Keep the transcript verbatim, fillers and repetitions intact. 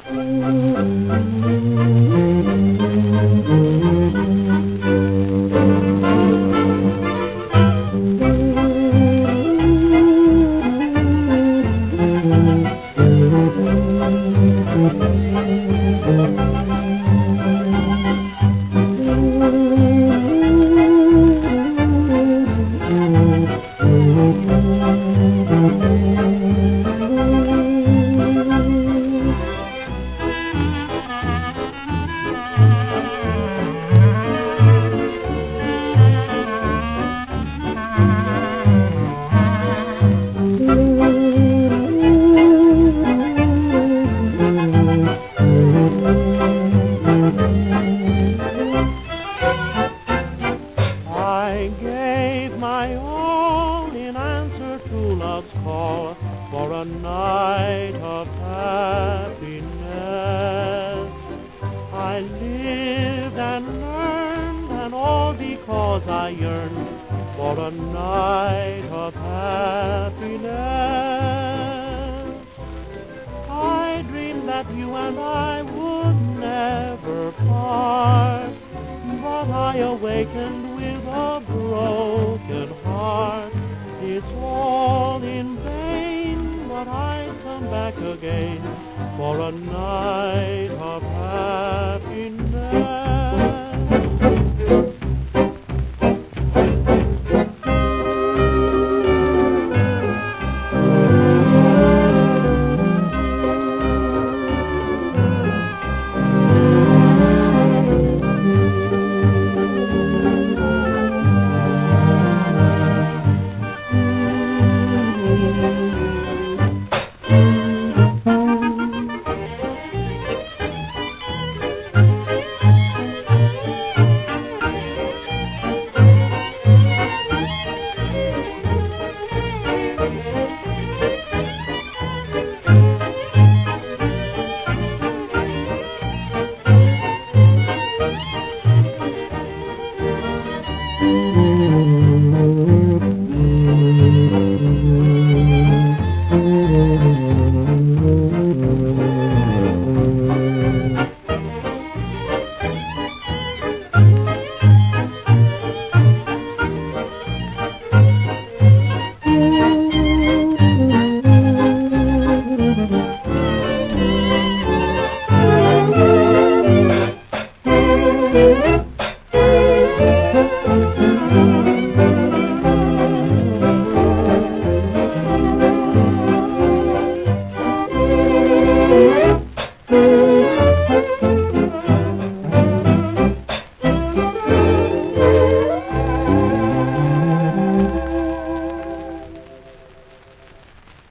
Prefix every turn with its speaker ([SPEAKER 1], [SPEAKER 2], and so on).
[SPEAKER 1] I gave my all in answer to love's call for a night of happiness. I lived and learned, and all because I yearned for a night of happiness. I dreamed that you and I would never part, but I awakened with a broken heart. It's all in vain, but I come back again for a night of happiness.